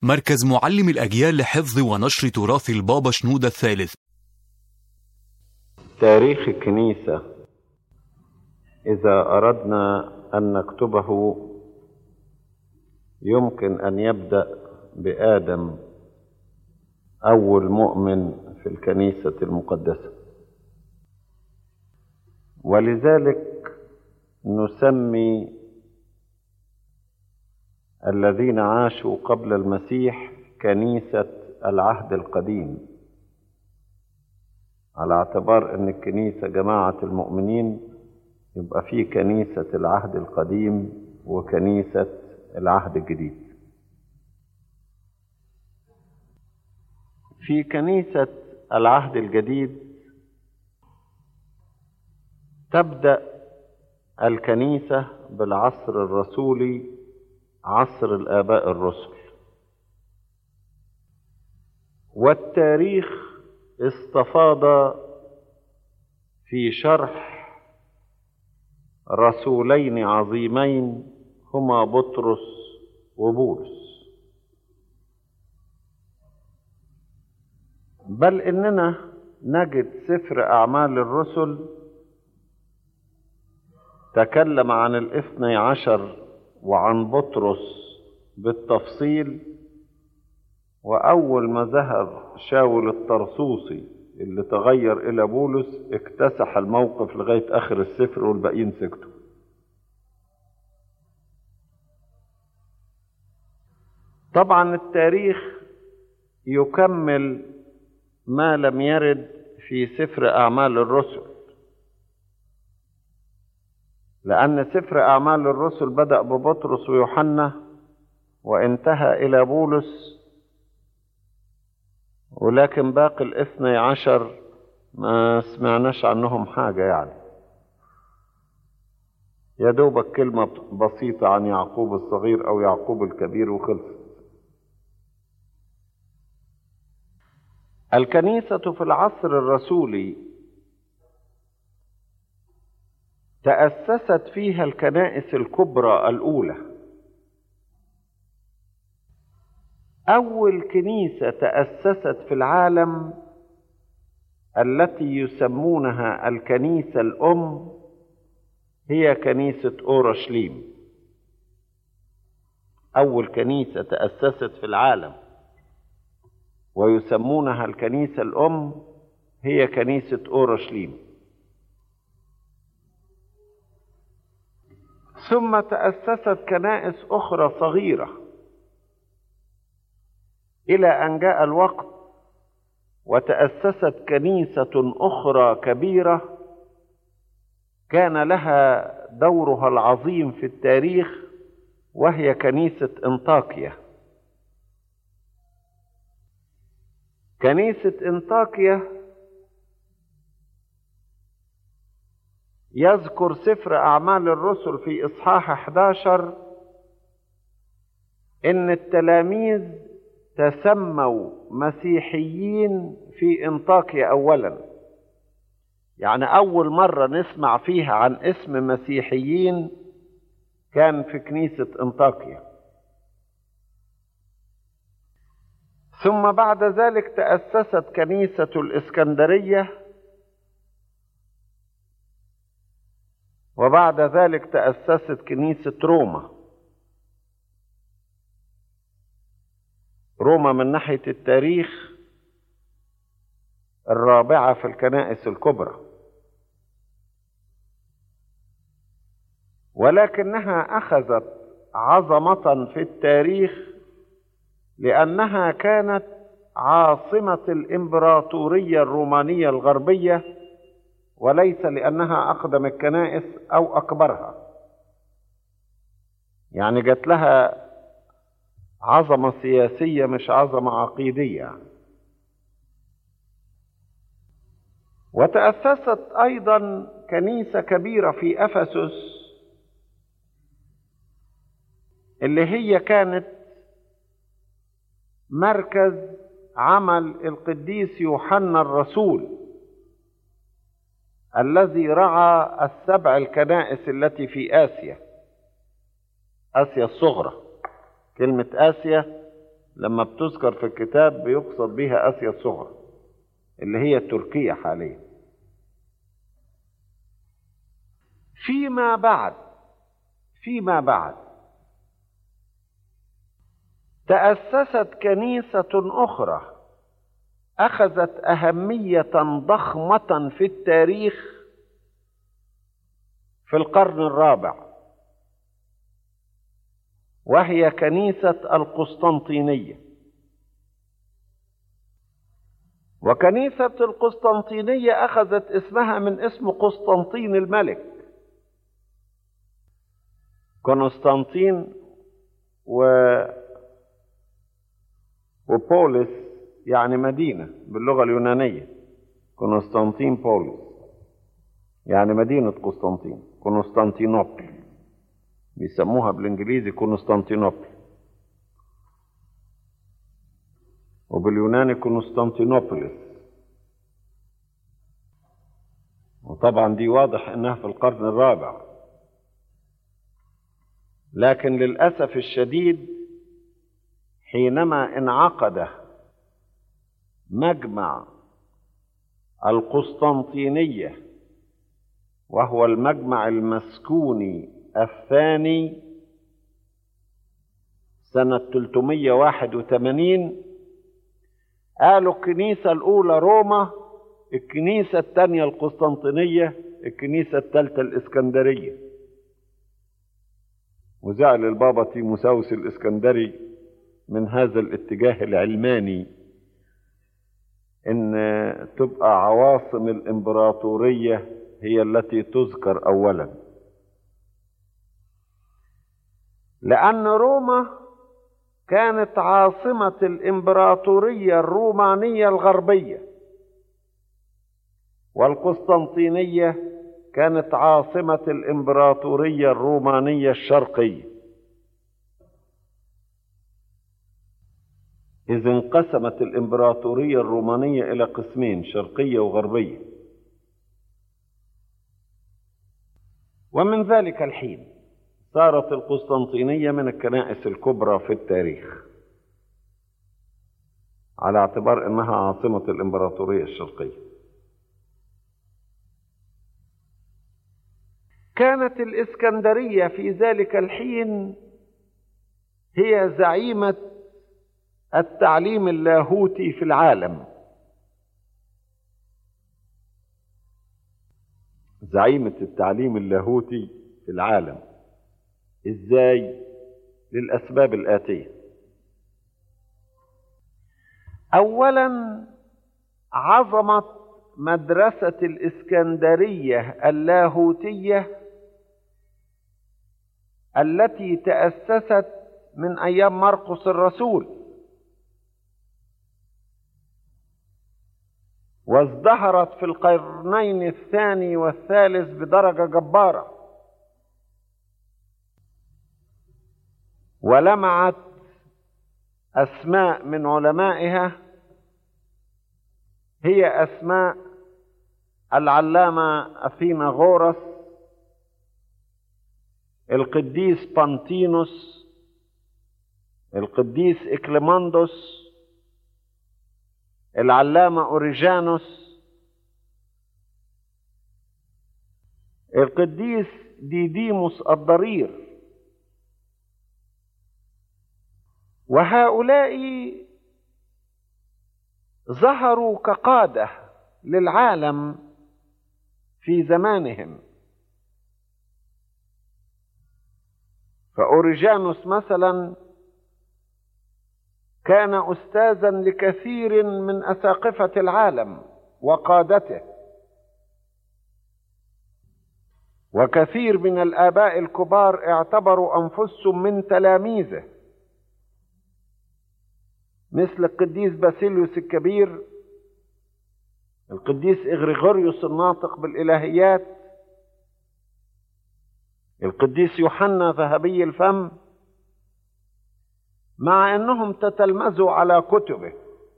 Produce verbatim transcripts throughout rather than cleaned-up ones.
مركز معلم الأجيال لحفظ ونشر تراث البابا شنودة الثالث. تاريخ الكنيسة إذا أردنا أن نكتبه يمكن أن يبدأ بآدم أول مؤمن في الكنيسة المقدسة، ولذلك نسمي الذين عاشوا قبل المسيح كنيسة العهد القديم، على اعتبار أن الكنيسة جماعة المؤمنين، يبقى في كنيسة العهد القديم وكنيسة العهد الجديد. في كنيسة العهد الجديد تبدأ الكنيسة بالعصر الرسولي، عصر الآباء الرسل، والتاريخ استفاض في شرح رسولين عظيمين هما بطرس وبولس، بل إننا نجد سفر أعمال الرسل تكلم عن الاثني عشر وعن بطرس بالتفصيل، وأول ما ظهر شاول الطرسوسي اللي تغير إلى بولس اكتسح الموقف لغاية آخر السفر والباقيين سكتوا. طبعا التاريخ يكمل ما لم يرد في سفر أعمال الرسل، لأن سفر أعمال الرسل بدأ ببطرس ويوحنا وانتهى إلى بولس، ولكن باقي الاثني عشر ما سمعناش عنهم حاجة، يعني يا دوبك كلمة بسيطة عن يعقوب الصغير أو يعقوب الكبير وخلصت. الكنيسة في العصر الرسولي تأسست فيها الكنائس الكبرى الأولى. أول كنيسة تأسست في العالم التي يسمونها الكنيسة الأم هي كنيسة أورشليم. أول كنيسة تأسست في العالم ويسمونها الكنيسة الأم هي كنيسة أورشليم. ثم تأسست كنائس أخرى صغيرة إلى أن جاء الوقت وتأسست كنيسة أخرى كبيرة كان لها دورها العظيم في التاريخ، وهي كنيسة أنطاكيا. كنيسة أنطاكيا يذكر سفر أعمال الرسل في إصحاح أحد عشر إن التلاميذ تسموا مسيحيين في أنطاكيا أولا، يعني أول مرة نسمع فيها عن اسم مسيحيين كان في كنيسة أنطاكيا. ثم بعد ذلك تأسست كنيسة الإسكندرية، وبعد ذلك تأسست كنيسة روما. روما من ناحية التاريخ الرابعة في الكنائس الكبرى، ولكنها أخذت عظمة في التاريخ لأنها كانت عاصمة الإمبراطورية الرومانية الغربية، وليس لأنها أقدم الكنائس أو أكبرها، يعني جات لها عظمة سياسية مش عظمة عقيدية. وتأسست أيضا كنيسة كبيرة في أفسس اللي هي كانت مركز عمل القديس يوحنا الرسول الذي رعى السبع الكنائس التي في آسيا، آسيا الصغرى. كلمة آسيا لما بتذكر في الكتاب بيقصد بها آسيا الصغرى اللي هي تركيا حاليا. فيما بعد فيما بعد تأسست كنيسة أخرى أخذت أهمية ضخمة في التاريخ في القرن الرابع، وهي كنيسة القسطنطينية. وكنيسة القسطنطينية أخذت اسمها من اسم قسطنطين الملك. قسطنطين و... وبوليس يعني مدينة باللغة اليونانية. قسطنطين بوليس يعني مدينة قسطنطين، قسطنطينوبل بيسموها بالانجليزي قسطنطينوبل، وباليوناني قسطنطينوبوليس. وطبعا دي واضح انها في القرن الرابع، لكن للأسف الشديد حينما انعقد مجمع القسطنطينية وهو المجمع المسكوني الثاني سنة ثلاثمائة وواحد وثمانين، قالوا الكنيسة الأولى روما، الكنيسة الثانية القسطنطينية، الكنيسة الثالثة الإسكندرية. وزعل البابا تيموساوس الإسكندري من هذا الاتجاه العلماني إن تبقى عواصم الإمبراطورية هي التي تذكر أولا، لأن روما كانت عاصمة الإمبراطورية الرومانية الغربية، والقسطنطينية كانت عاصمة الإمبراطورية الرومانية الشرقية. إذ انقسمت الإمبراطورية الرومانية إلى قسمين، شرقية وغربية. ومن ذلك الحين صارت القسطنطينية من الكنائس الكبرى في التاريخ على اعتبار أنها عاصمة الإمبراطورية الشرقية. كانت الإسكندرية في ذلك الحين هي زعيمة التعليم اللاهوتي في العالم، زعيمة التعليم اللاهوتي في العالم. إزاي؟ للأسباب الآتية. أولا، عظمة مدرسة الإسكندرية اللاهوتية التي تأسست من أيام مرقس الرسول، وازدهرت في القرنين الثاني والثالث بدرجة جبارة، ولمعت أسماء من علمائها هي أسماء العلامة أثيناغورس، القديس بانتينوس، القديس إكليماندوس، العلامة أوريجانوس، القديس ديديموس الضرير. وهؤلاء ظهروا كقادة للعالم في زمانهم. فأوريجانوس مثلا كان أستاذا لكثير من أساقفة العالم وقادته، وكثير من الآباء الكبار اعتبروا أنفسهم من تلاميذه، مثل القديس باسيليوس الكبير، القديس إغريغوريوس الناطق بالإلهيات، القديس يوحنا ذهبي الفم، مع أنهم تتلمذوا على كتبه.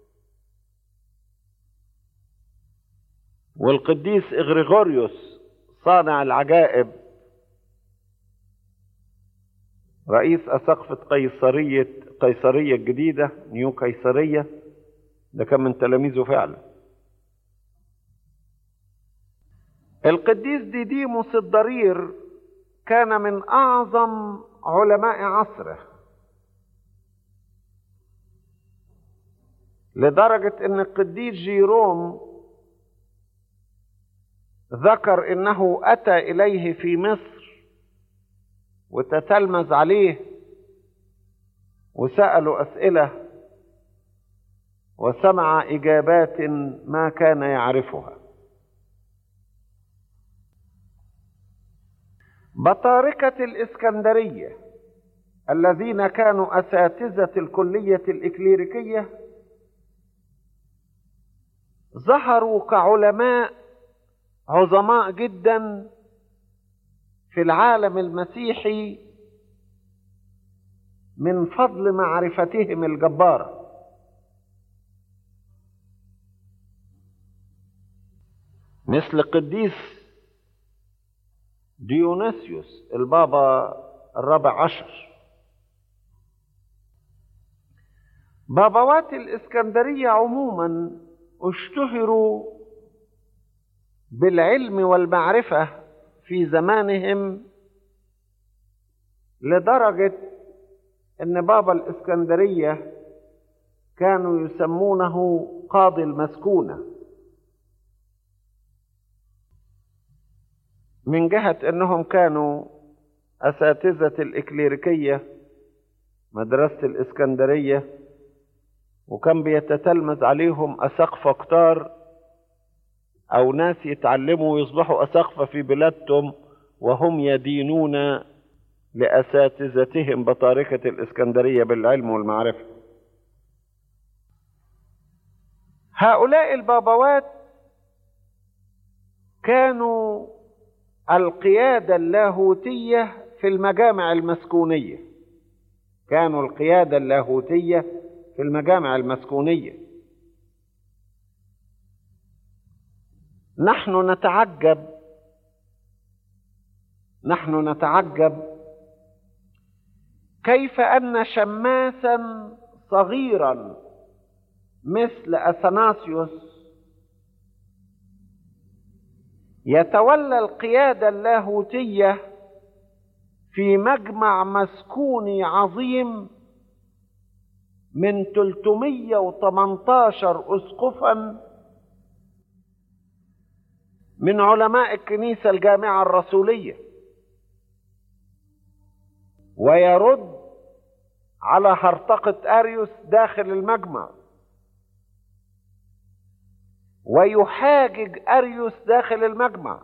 والقديس إغريغوريوس صانع العجائب رئيس أساقفة قيصرية قيصرية الجديدة، نيو قيصرية، ده كان من تلاميذه فعلا. القديس ديديموس الضرير كان من أعظم علماء عصره، لدرجة أن القديس جيروم ذكر أنه أتى إليه في مصر وتتلمذ عليه وسأله أسئلة وسمع إجابات ما كان يعرفها. بطاركة الإسكندرية الذين كانوا أساتذة الكلية الإكليريكية ظهروا كعلماء عظماء جدا في العالم المسيحي من فضل معرفتهم الجبارة. مثل قديس ديونيسيوس البابا الرابع عشر. بابوات الإسكندرية عموما اشتهروا بالعلم والمعرفة في زمانهم، لدرجة ان بابا الإسكندرية كانوا يسمونه قاضي المسكونة، من جهة انهم كانوا اساتذة الإكليريكية مدرسة الإسكندرية، وكان بيتتلمذ عليهم أساقفة كتار أو ناس يتعلموا ويصبحوا أساقفة في بلادهم وهم يدينون لأساتذتهم بطاركة الإسكندرية بالعلم والمعرفة. هؤلاء البابوات كانوا القيادة اللاهوتية في المجامع المسكونية، كانوا القيادة اللاهوتية في المجامع المسكونية. نحن نتعجب نحن نتعجب كيف أن شماسا صغيرا مثل أثناسيوس يتولى القيادة اللاهوتية في مجمع مسكوني عظيم من ثلاثمائة وثمانية عشر أسقفا من علماء الكنيسة الجامعة الرسولية، ويرد على هرطقة أريوس داخل المجمع، ويحاجج أريوس داخل المجمع،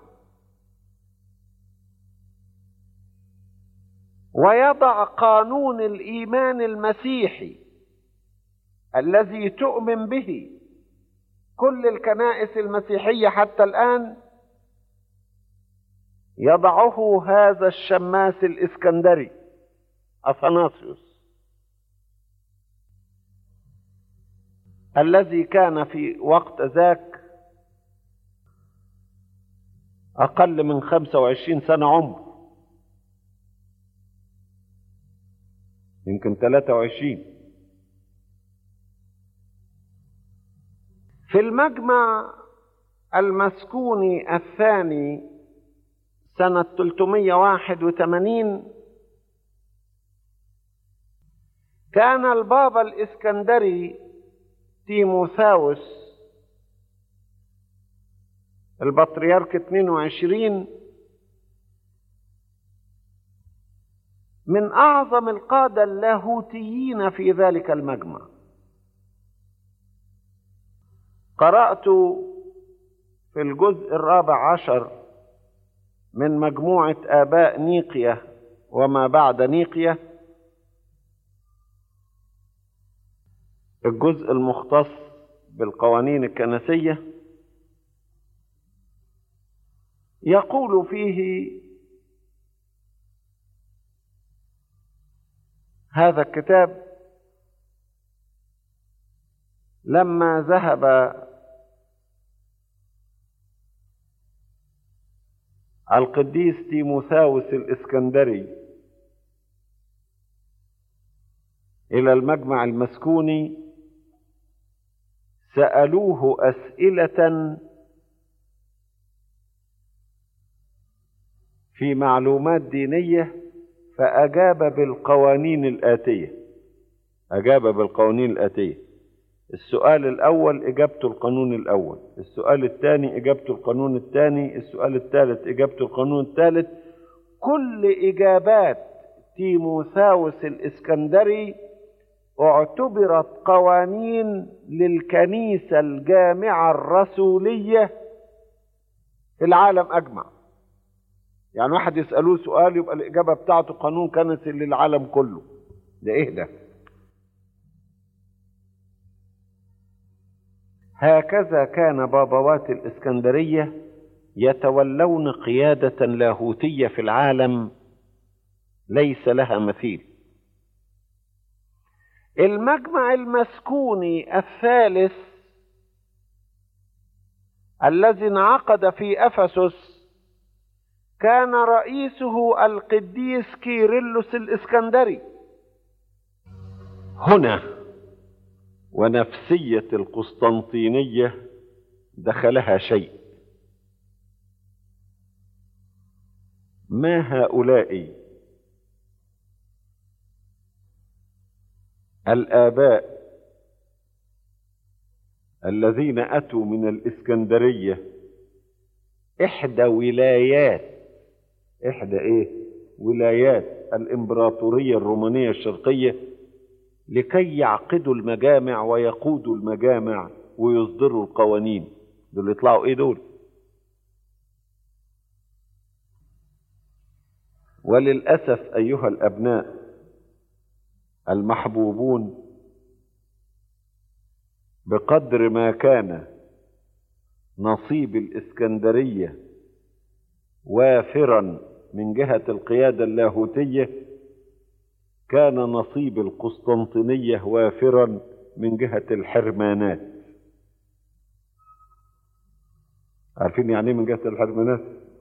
ويضع قانون الإيمان المسيحي الذي تؤمن به كل الكنائس المسيحية حتى الآن، يضعه هذا الشماس الإسكندري أثناسيوس، الذي كان في وقت ذاك أقل من خمسة وعشرين سنة عمر، يمكن ثلاثة وعشرين. في المجمع المسكوني الثاني سنة ثلاثمائة وواحد وثمانين كان البابا الإسكندري تيموثاوس البطريرك اثنين وعشرين من أعظم القادة اللاهوتيين في ذلك المجمع. قرأت في الجزء الرابع عشر من مجموعة آباء نيقيا وما بعد نيقيا الجزء المختص بالقوانين الكنسية، يقول فيه هذا الكتاب: لما ذهب القديس تيموثاوس الإسكندري إلى المجمع المسكوني سألوه أسئلة في معلومات دينية فأجاب بالقوانين الآتية أجاب بالقوانين الآتية السؤال الأول إجابته القانون الأول، السؤال الثاني إجابته القانون الثاني، السؤال الثالث إجابته القانون الثالث. كل إجابات تيموثاوس الإسكندري اعتبرت قوانين للكنيسة الجامعة الرسولية في العالم أجمع. يعني واحد يسألوه سؤال يبقى الإجابة بتاعته قانون كنسي للعالم كله. ده إيه ده؟ هكذا كان بابوات الإسكندرية يتولون قيادة لاهوتية في العالم ليس لها مثيل. المجمع المسكوني الثالث الذي انعقد في أفسس كان رئيسه القديس كيرلس الإسكندري. هنا ونفسية القسطنطينية دخلها شيء. ما هؤلاء الآباء الذين أتوا من الإسكندرية إحدى ولايات إحدى إيه؟ ولايات الإمبراطورية الرومانية الشرقية لكي يعقدوا المجامع ويقودوا المجامع ويصدروا القوانين. دول يطلعوا إيه دول؟ وللأسف أيها الأبناء المحبوبون، بقدر ما كان نصيب الإسكندرية وافرا من جهة القيادة اللاهوتية، كان نصيب القسطنطينية وافرا من جهة الحرمانات. عارفين يعني ايه من جهة الحرمانات؟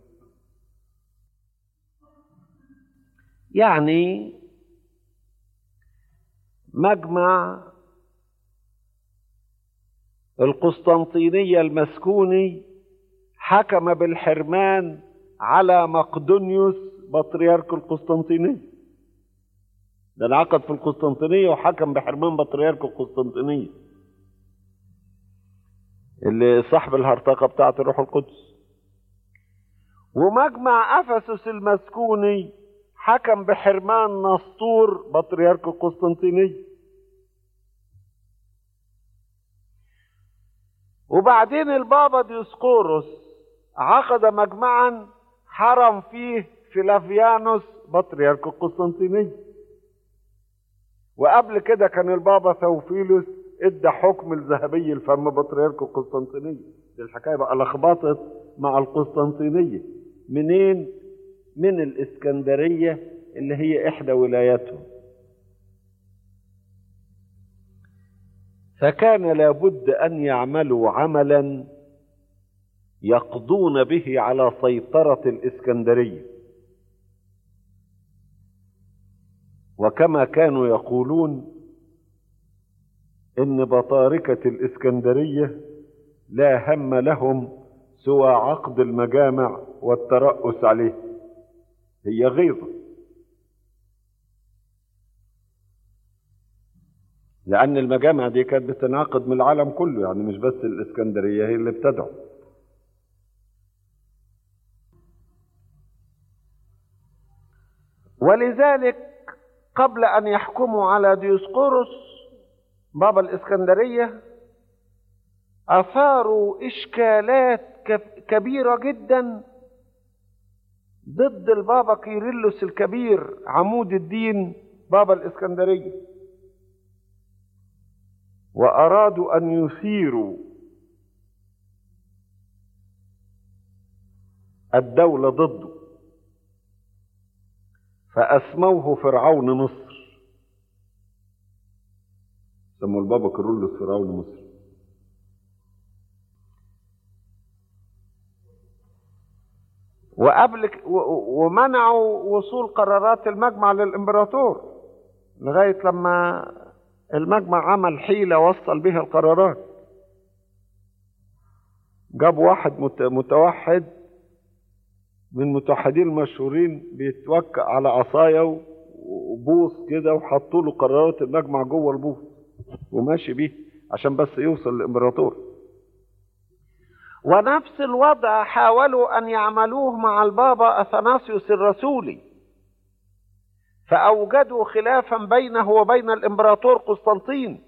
يعني مجمع القسطنطينية المسكوني حكم بالحرمان على مقدونيوس بطريرك القسطنطينية. ده انعقد في القسطنطينية وحكم بحرمان بطريرك القسطنطينية اللي صاحب الهرطقة بتاعة الروح القدس. ومجمع أفسس المسكوني حكم بحرمان نسطور بطريرك القسطنطينية. وبعدين البابا ديوسقوروس عقد مجمعا حرم فيه فلافيانوس بطريرك القسطنطينية. وقبل كده كان البابا ثوفيلوس ادى حكم الذهبي الفم بطريرك القسطنطينية. دي الحكاية بقى لخبطت مع القسطنطينية. منين؟ من الإسكندرية اللي هي إحدى ولاياتهم. فكان لابد أن يعملوا عملا يقضون به على سيطرة الإسكندرية. وكما كانوا يقولون إن بطاركة الإسكندرية لا هم لهم سوى عقد المجامع والترأس عليه. هي غيظة، لأن المجامع دي كانت بتنعقد من العالم كله، يعني مش بس الإسكندرية هي اللي بتدعو. ولذلك قبل أن يحكموا على ديوسقوروس بابا الإسكندرية أثاروا إشكالات كبيرة جدا ضد البابا كيرلس الكبير عمود الدين بابا الإسكندرية، وأرادوا أن يثيروا الدولة ضده، فأسموه فرعون مصر. سموا البابا كيرلس فرعون مصر. وقبل ومنعوا وصول قرارات المجمع للإمبراطور، لغاية لما المجمع عمل حيلة وصل بها القرارات. جاب واحد متوحد من المتوحدين المشهورين بيتوكأ على عصاية وبوص كده، وحطوا له قرارات المجمع جوه البوص وماشي بيه عشان بس يوصل للإمبراطور. ونفس الوضع حاولوا أن يعملوه مع البابا أثناسيوس الرسولي، فأوجدوا خلافا بينه وبين الإمبراطور قسطنطين،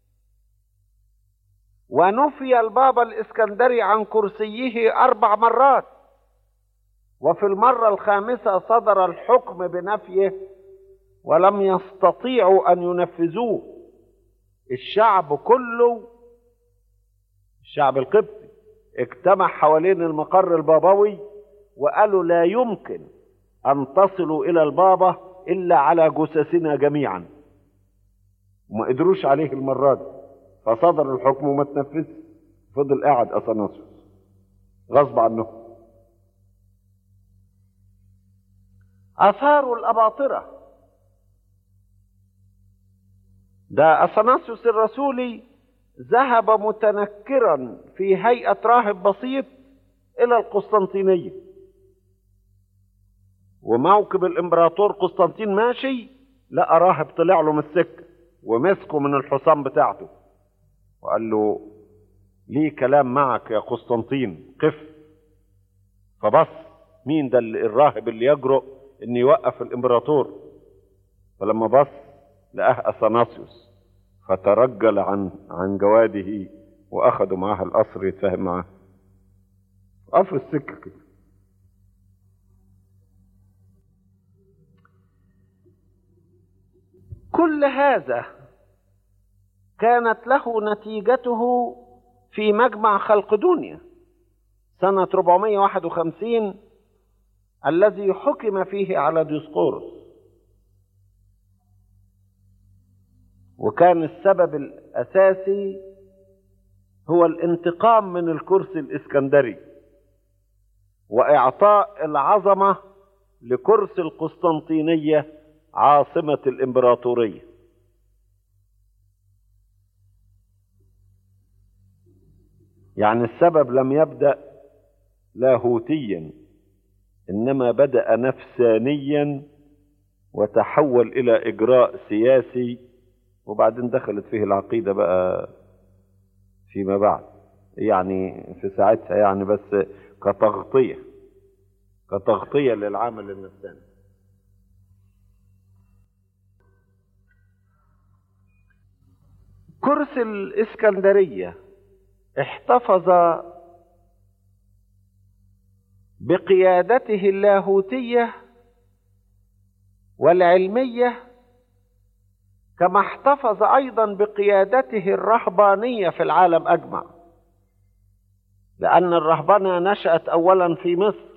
ونفي البابا الإسكندري عن كرسيه أربع مرات، وفي المرة الخامسة صدر الحكم بنفيه ولم يستطيعوا أن ينفذوه. الشعب كله، الشعب القبطي، اجتمع حوالين المقر البابوي وقالوا لا يمكن أن تصلوا إلى البابا إلا على جثثنا جميعا، وما قدروش عليه المرة دي، فصدر الحكم وما تنفذ. فضل قاعد أثناسيوس غصب عنه. أثاروا الأباطرة. ده أثناسيوس الرسولي ذهب متنكرا في هيئة راهب بسيط إلى القسطنطينية، وموكب الإمبراطور قسطنطين ماشي، لقى راهب طلع له من السكة ومسكه من الحصان بتاعته وقال له ليه كلام معك يا قسطنطين، قف. فبص، مين ده الراهب اللي يجرؤ ان يوقف الامبراطور؟ فلما بص لقاه اثناسيوس، فترجل عن عن جواده واخدوا معاه القصر يتفاهم معاه. قفر السكه كده. كل هذا كانت له نتيجته في مجمع خلقدونيا سنة أربعمائة وواحد وخمسين الذي حكم فيه على ديوسقورس، وكان السبب الأساسي هو الانتقام من الكرسي الإسكندري وإعطاء العظمة لكرسي القسطنطينية عاصمة الإمبراطورية. يعني السبب لم يبدأ لاهوتيا، إنما بدأ نفسانيا وتحول إلى إجراء سياسي، وبعدين دخلت فيه العقيدة بقى فيما بعد، يعني في ساعتها يعني بس كتغطية كتغطية للعمل النفساني. كرسي الإسكندرية احتفظ بقيادته اللاهوتية والعلمية، كما احتفظ أيضا بقيادته الرهبانية في العالم أجمع، لأن الرهبنة نشأت أولا في مصر،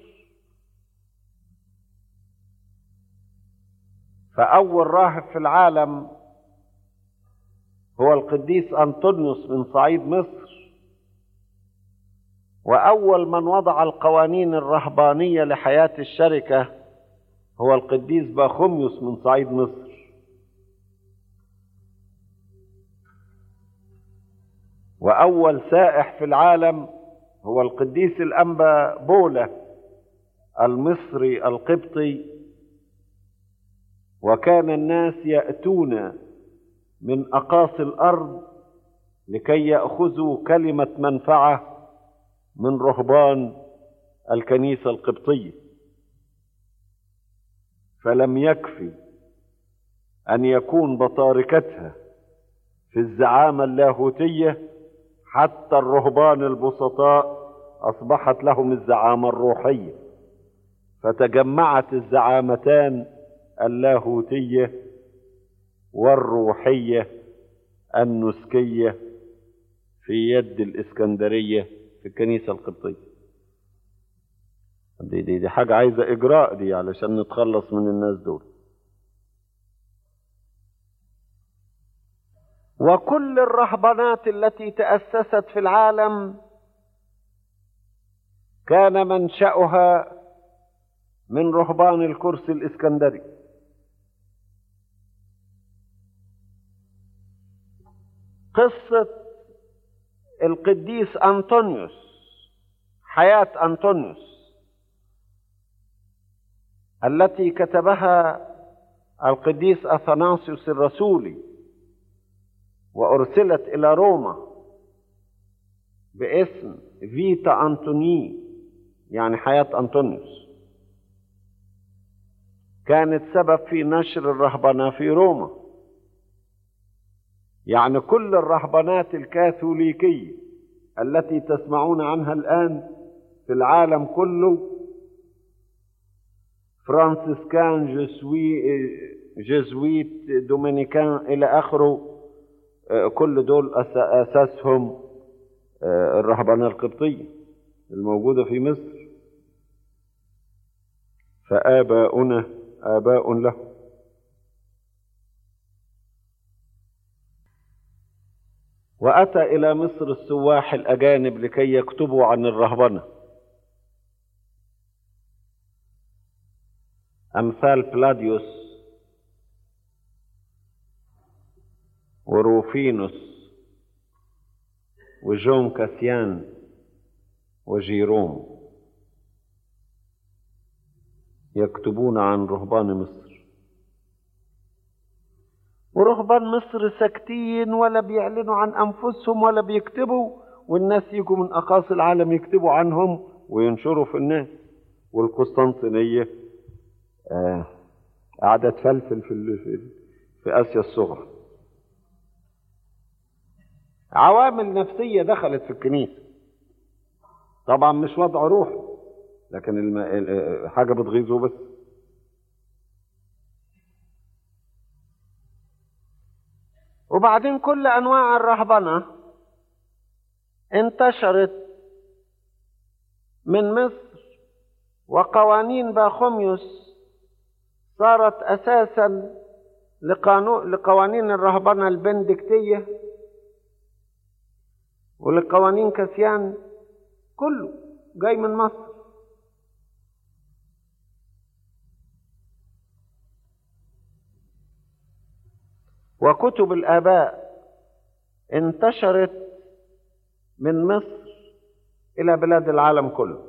فأول راهب في العالم هو القديس أنطونيوس من صعيد مصر، وأول من وضع القوانين الرهبانية لحياة الشركة هو القديس باخوميوس من صعيد مصر. وأول سائح في العالم هو القديس الأنبا بولا المصري القبطي، وكان الناس يأتون من أقاصي الأرض لكي يأخذوا كلمة منفعة من رهبان الكنيسة القبطية، فلم يكفي أن يكون بطاركتها في الزعامة اللاهوتية، حتى الرهبان البسطاء أصبحت لهم الزعامة الروحية، فتجمعت الزعامتان اللاهوتية والروحية النسكية في يد الإسكندرية في الكنيسة القبطية. دي, دي, دي حاجة عايزة إجراء دي علشان نتخلص من الناس دول. وكل الرهبانات التي تأسست في العالم كان منشأها من رهبان الكرسي الإسكندري، قصة القديس أنطونيوس، حياة أنطونيوس التي كتبها القديس أثناسيوس الرسولي وأرسلت إلى روما باسم فيتا أنطوني، يعني حياة أنطونيوس، كانت سبب في نشر الرهبنة في روما. يعني كل الرهبنات الكاثوليكية التي تسمعون عنها الآن في العالم كله، فرانسيسكان، جسوي جزويت، دومينيكان إلى آخره، كل دول أساسهم الرهبنة القبطية الموجودة في مصر. فآباؤنا آباء له. وأتى إلى مصر السواح الأجانب لكي يكتبوا عن الرهبنة، أمثال بلاديوس وروفينوس وجون كاسيان وجيروم، يكتبون عن رهبان مصر. ورهبان مصر ساكتين ولا بيعلنوا عن أنفسهم ولا بيكتبوا، والناس يجوا من أقاصي العالم يكتبوا عنهم وينشروا في الناس. والقسطنطينية آه قاعدة تفلفل في, في, في آسيا الصغرى. عوامل نفسية دخلت في الكنيسة، طبعا مش وضع روح، لكن الم... حاجة بتغيظه بس. وبعدين كل أنواع الرهبنة انتشرت من مصر، وقوانين باخوميوس صارت أساسا لقانون لقوانين الرهبنة البندكتية ولقوانين كاسيان، كله جاي من مصر. وكتب الآباء انتشرت من مصر إلى بلاد العالم كله.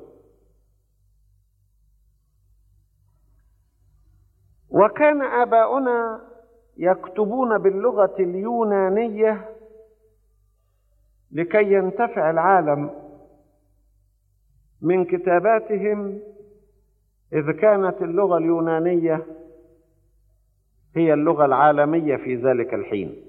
وكان آباؤنا يكتبون باللغة اليونانية لكي ينتفع العالم من كتاباتهم، إذ كانت اللغة اليونانية هي اللغة العالمية في ذلك الحين،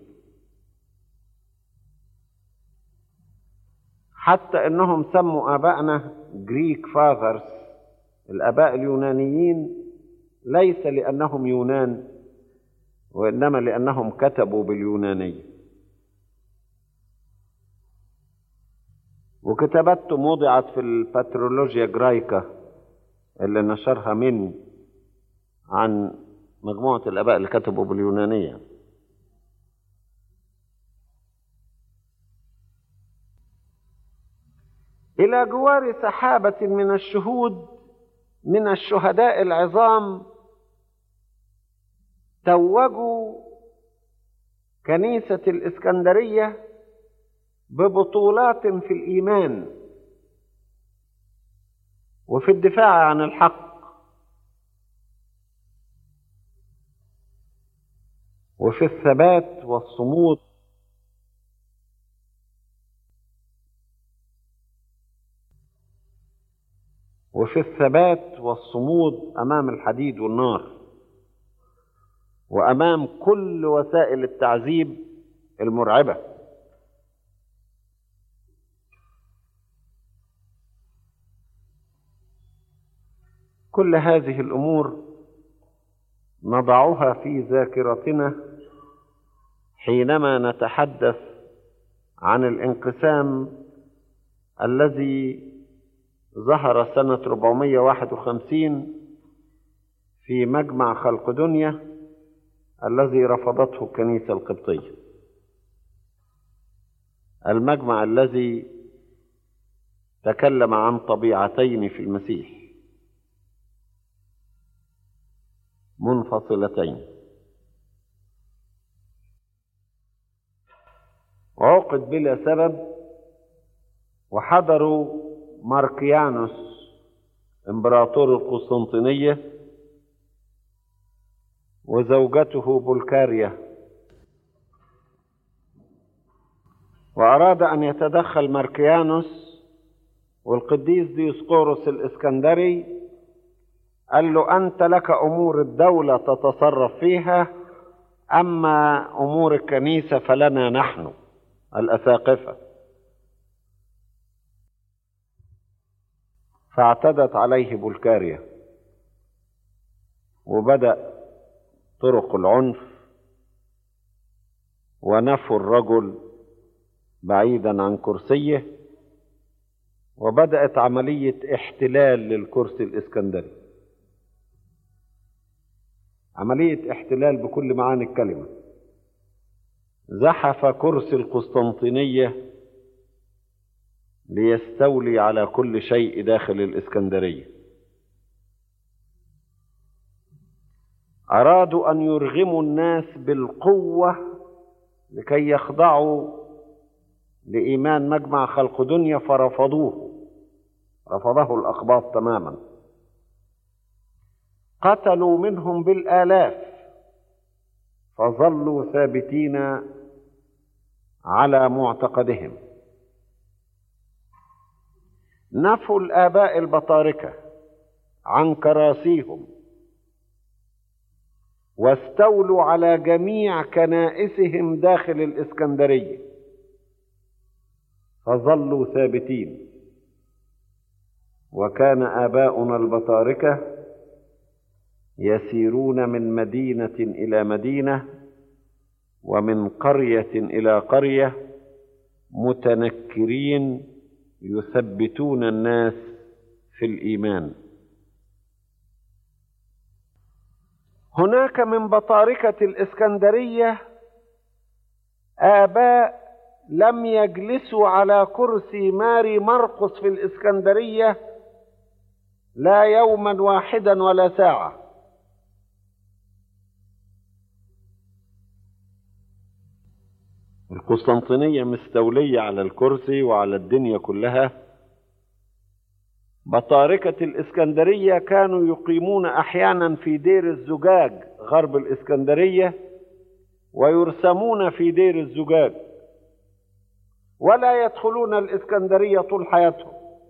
حتى إنهم سموا آبائنا جريك فاذرز، الآباء اليونانيين، ليس لأنهم يونان وإنما لأنهم كتبوا باليونانية. وكتاباتهم وضعت في الباترولوجيا جرايكا اللي نشرها مني عن مجموعة الآباء اللي كتبوا باليونانية. إلى جوار سحابة من الشهود من الشهداء العظام توجوا كنيسة الإسكندرية ببطولات في الإيمان وفي الدفاع عن الحق وفي الثبات والصمود وفي الثبات والصمود أمام الحديد والنار وأمام كل وسائل التعذيب المرعبة. كل هذه الأمور نضعها في ذاكرتنا حينما نتحدث عن الانقسام الذي ظهر سنة أربعمائة وواحد وخمسين في مجمع خلقدونيا الذي رفضته الكنيسة القبطية، المجمع الذي تكلم عن طبيعتين في المسيح منفصلتين. وعقد بلا سبب، وحضروا ماركيانوس امبراطور القسطنطينية وزوجته بلكاريا، وأراد أن يتدخل ماركيانوس، والقديس ديوسقوروس الإسكندري قال له: أنت لك أمور الدولة تتصرف فيها، أما أمور الكنيسة فلنا نحن الأساقفة. فاعتدت عليه بلكاريا، وبدأ طرق العنف ونفوا الرجل بعيدا عن كرسيه، وبدأت عملية احتلال للكرسي الإسكندري، عملية احتلال بكل معاني الكلمة. زحف كرسي القسطنطينية ليستولي على كل شيء داخل الإسكندرية. أرادوا أن يرغموا الناس بالقوة لكي يخضعوا لإيمان مجمع خلقدنيا، فرفضوه، رفضه الأقباط تماما. قتلوا منهم بالآلاف، فظلوا ثابتين على معتقدهم. نفوا الآباء البطاركة عن كراسيهم، واستولوا على جميع كنائسهم داخل الإسكندرية، فظلوا ثابتين. وكان آباؤنا البطاركة يسيرون من مدينة إلى مدينة ومن قرية إلى قرية متنكرين يثبتون الناس في الإيمان. هناك من بطاركة الإسكندرية آباء لم يجلسوا على كرسي ماري مرقس في الإسكندرية لا يوما واحدا ولا ساعة. القسطنطينية مستولية على الكرسي وعلى الدنيا كلها. بطاركة الإسكندرية كانوا يقيمون أحيانا في دير الزجاج غرب الإسكندرية، ويرسمون في دير الزجاج، ولا يدخلون الإسكندرية طول حياتهم.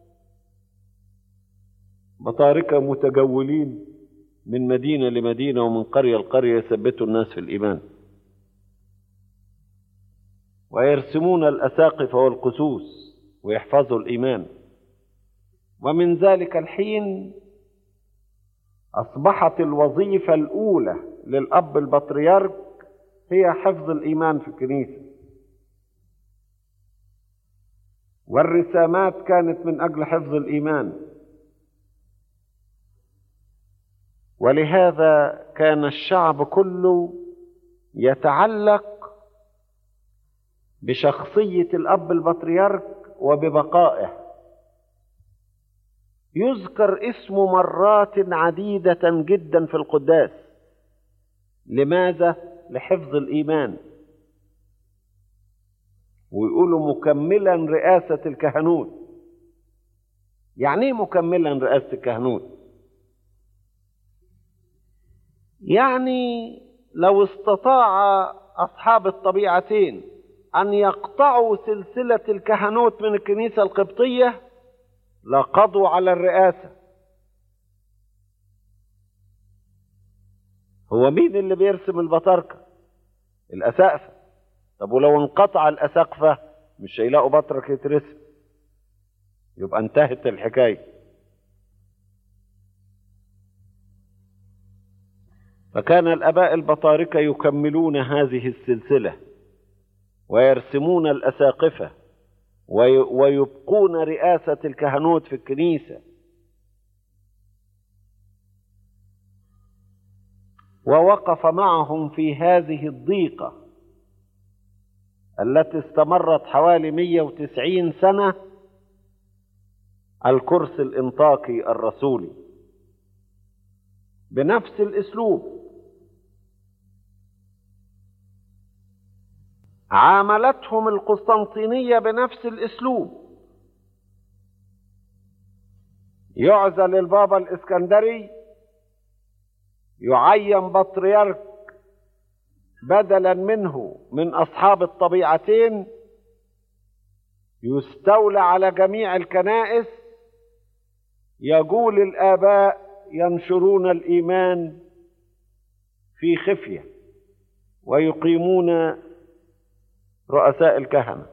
بطاركة متجولين من مدينة لمدينة ومن قرية لقرية يثبتوا الناس في الإيمان، ويرسمون الأساقفة والقسوس ويحفظوا الإيمان. ومن ذلك الحين أصبحت الوظيفة الأولى للأب البطريرك هي حفظ الإيمان في الكنيسة، والرسامات كانت من أجل حفظ الإيمان. ولهذا كان الشعب كله يتعلق بشخصية الأب البطريرك وببقائه. يذكر اسمه مرات عديدة جدا في القداس. لماذا؟ لحفظ الإيمان. ويقولوا مكملا رئاسة الكهنوت. يعني ايه مكملا رئاسة الكهنوت؟ يعني لو استطاع أصحاب الطبيعتين أن يقطعوا سلسلة الكهنوت من الكنيسة القبطية لقضوا على الرئاسة. هو مين اللي بيرسم البطاركة؟ الأساقفة. طب ولو انقطع الأساقفة مش هيلاقوا بطرك يترسم، يبقى انتهت الحكاية. فكان الآباء البطاركة يكملون هذه السلسلة ويرسمون الأساقفة ويبقون رئاسة الكهنوت في الكنيسة. ووقف معهم في هذه الضيقة التي استمرت حوالي مئة وتسعين سنة الكرسي الإنطاكي الرسولي بنفس الأسلوب. عاملتهم القسطنطينية بنفس الأسلوب. يعزل البابا الإسكندري، يعين بطريرك بدلا منه من أصحاب الطبيعتين، يستولى على جميع الكنائس، يجول الآباء ينشرون الإيمان في خفية، ويقيمون رؤساء الكهنة.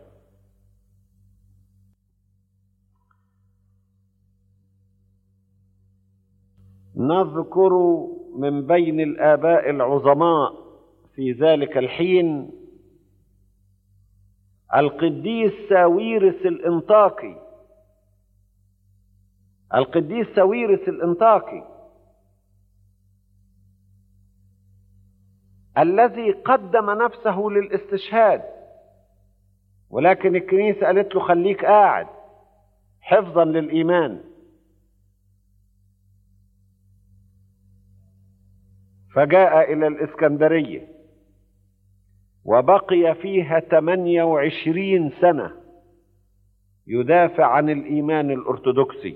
نذكر من بين الآباء العظماء في ذلك الحين القديس ساويرس الإنطاكي. القديس ساويرس الإنطاكي الذي قدم نفسه للاستشهاد، ولكن الكنيسة قالت له خليك قاعد حفظا للإيمان، فجاء إلى الإسكندرية وبقي فيها ثمانية وعشرين سنة يدافع عن الإيمان الأرثوذكسي،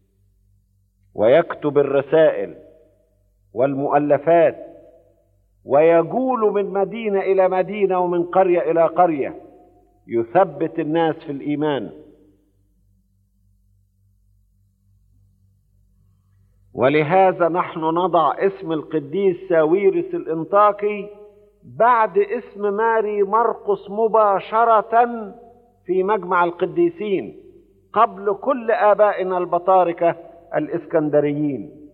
ويكتب الرسائل والمؤلفات، ويجول من مدينة إلى مدينة ومن قرية إلى قرية يثبت الناس في الإيمان. ولهذا نحن نضع اسم القديس ساويرس الإنطاكي بعد اسم ماري مرقس مباشرة في مجمع القديسين قبل كل آبائنا البطاركة الإسكندريين.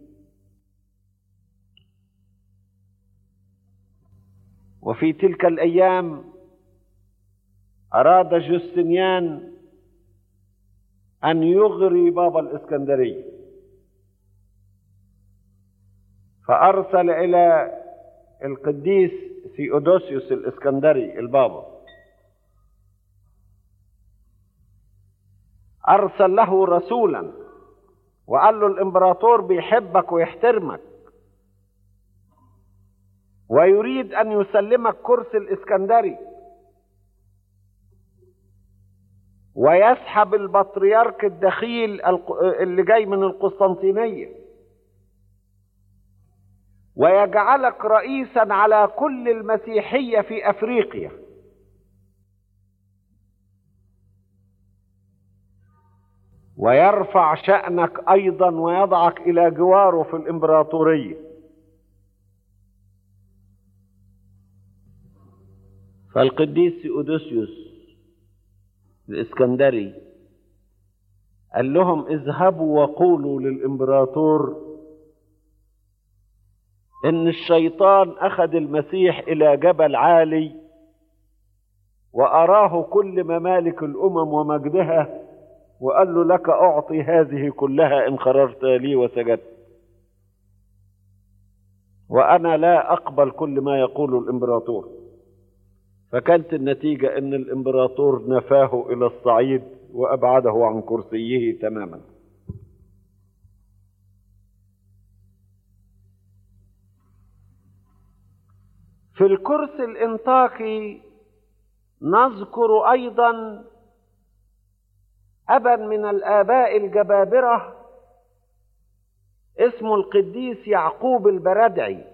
وفي تلك الأيام أراد جوستنيان أن يغري بابا الإسكندرية، فأرسل إلى القديس ثيودوسيوس الإسكندري البابا، أرسل له رسولا وقال له الإمبراطور بيحبك ويحترمك ويريد أن يسلمك كرسي الإسكندري، ويسحب البطريرك الدخيل اللي جاي من القسطنطينية ويجعلك رئيسا على كل المسيحية في أفريقيا. ويرفع شأنك أيضا ويضعك إلى جواره في الإمبراطورية. فالقديس ثيودوسيوس الإسكندري قال لهم اذهبوا وقولوا للإمبراطور إن الشيطان أخذ المسيح إلى جبل عالي وأراه كل ممالك الأمم ومجدها، وقال له لك أعطي هذه كلها إن خررت لي وسجدت، وأنا لا أقبل كل ما يقوله الإمبراطور. فكانت النتيجة إن الإمبراطور نفاه إلى الصعيد وأبعده عن كرسيه تماما. في الكرسي الإنطاكي نذكر أيضا أبا من الآباء الجبابرة اسمه القديس يعقوب البردعي.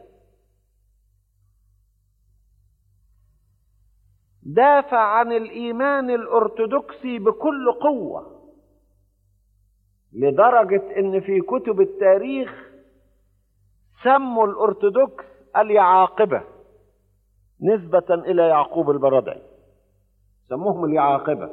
دافع عن الإيمان الأرثوذكسي بكل قوة، لدرجة إن في كتب التاريخ سموا الأرثوذكس اليعاقبة نسبة إلى يعقوب البردعي، سموهم اليعاقبة.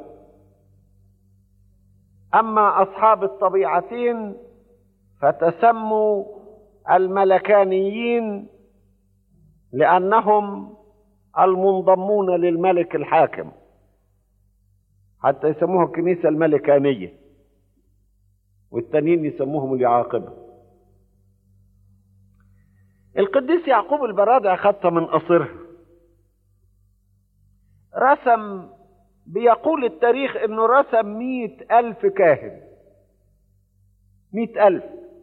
أما أصحاب الطبيعتين فتسموا الملكانيين لأنهم المنضمون للملك الحاكم، حتى يسموها الكنيسة الملكانية، والتانيين يسموهم اليعاقبة. القديس يعقوب البرادعي خدها من قصرها، رسم، بيقول التاريخ انه رسم مئة ألف كاهن، مئة ألف،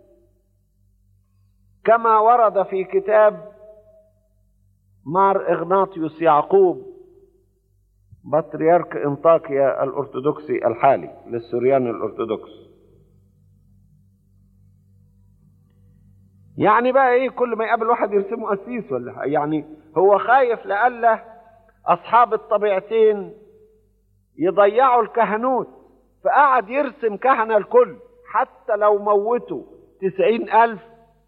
كما ورد في كتاب مار إغناطيوس يعقوب بطريرك انطاكيا الأرثوذكسي الحالي للسوريان الأرثوذكس. يعني بقى ايه، كل ما يقابل واحد يرسمه قسيس ولا حاجة. يعني هو خايف لألا أصحاب الطبيعتين يضيعوا الكهنوت، فقعد يرسم كهنة الكل، حتى لو موتوا تسعين ألف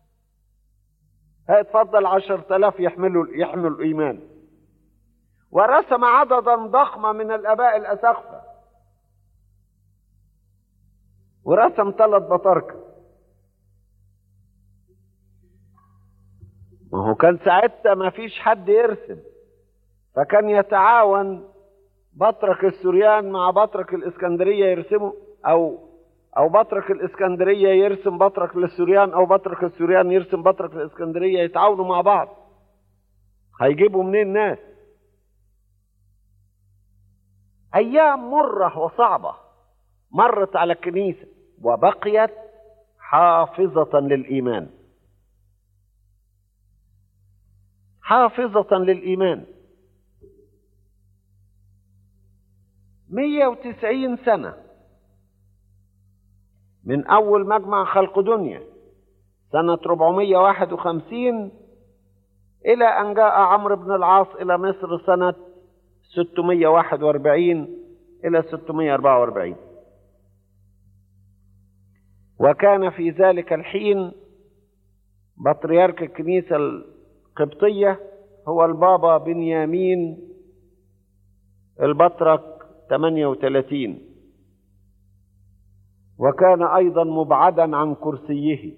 هيتفضل عشر تلاف يحملوا يحملوا الإيمان. ورسم عددا ضخما من الآباء الأساقفة، ورسم ثلاث بطاركة. ما هو كان ساعتها ما فيش حد يرسم، فكان يتعاون بطرك السوريان مع بطرك الإسكندرية يرسموا، أو أو بطرك الإسكندرية يرسم بطرك للسوريان، أو بطرك السوريان يرسم بطرك الإسكندرية، يتعاونوا مع بعض. هيجيبوا منين ناس؟ أيام مرة وصعبة مرت على الكنيسة، وبقيت حافظة للإيمان، حافظة للإيمان. مية وتسعين سنة من أول مجمع خلق دنيا سنة أربعمية وواحد وخمسين إلى أن جاء عمرو بن العاص إلى مصر سنة ستمية وواحد وأربعين إلى ستمية وأربعة وأربعين. وكان في ذلك الحين بطريرك الكنيسة القبطية هو البابا بنيامين البطرك ثمانية وثلاثين، وكان أيضا مبعدا عن كرسيه،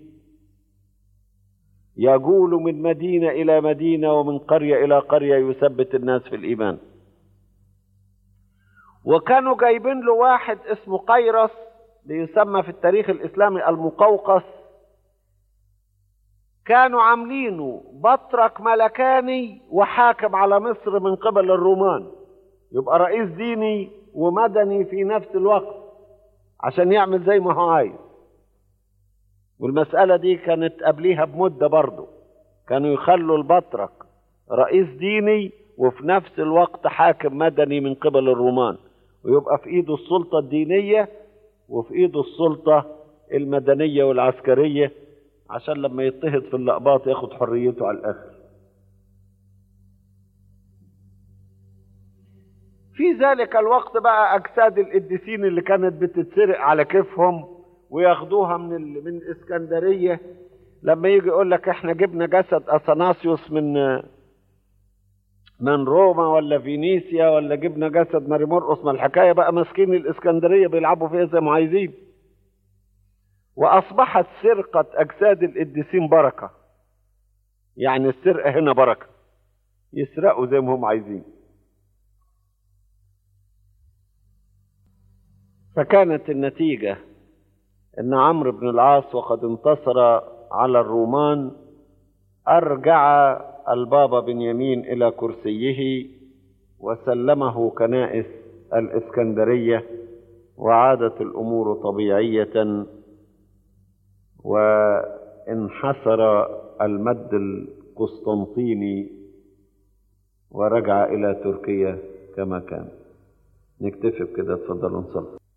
يجول من مدينة إلى مدينة ومن قرية إلى قرية يثبت الناس في الإيمان. وكانوا جايبين له واحد اسمه قيرس، بيسمى في التاريخ الإسلامي المقوقس، كانوا عاملينه بطرك ملكاني وحاكم على مصر من قبل الرومان، يبقى رئيس ديني ومدني في نفس الوقت عشان يعمل زي ما هو عايز. والمسألة دي كانت قبليها بمدة برضه، كانوا يخلوا البطرك رئيس ديني وفي نفس الوقت حاكم مدني من قبل الرومان، ويبقى في ايده السلطة الدينية وفي ايده السلطة المدنية والعسكرية، عشان لما يضطهد في اللقباط ياخد حريته على الآخر. في ذلك الوقت بقى أجساد القديسين اللي كانت بتتسرق على كيفهم وياخدوها من ال... من الإسكندرية، لما يجي يقول لك احنا جبنا جسد أثناسيوس من من روما ولا فينيسيا، ولا جبنا جسد ماري مرقس، ما الحكاية بقى ماسكين الإسكندرية بيلعبوا فيها زي ما عايزين. وأصبحت سرقة أجساد القديسين بركة، يعني السرقة هنا بركة، يسرقوا زي ما هم عايزين. فكانت النتيجة أن عمرو بن العاص وقد انتصر على الرومان أرجع البابا بنيامين إلى كرسيه وسلمه كنائس الإسكندرية، وعادت الأمور طبيعية، وانحسر المد القسطنطيني ورجع إلى تركيا كما كان. نكتفي بكده، اتفضلوا نصلي.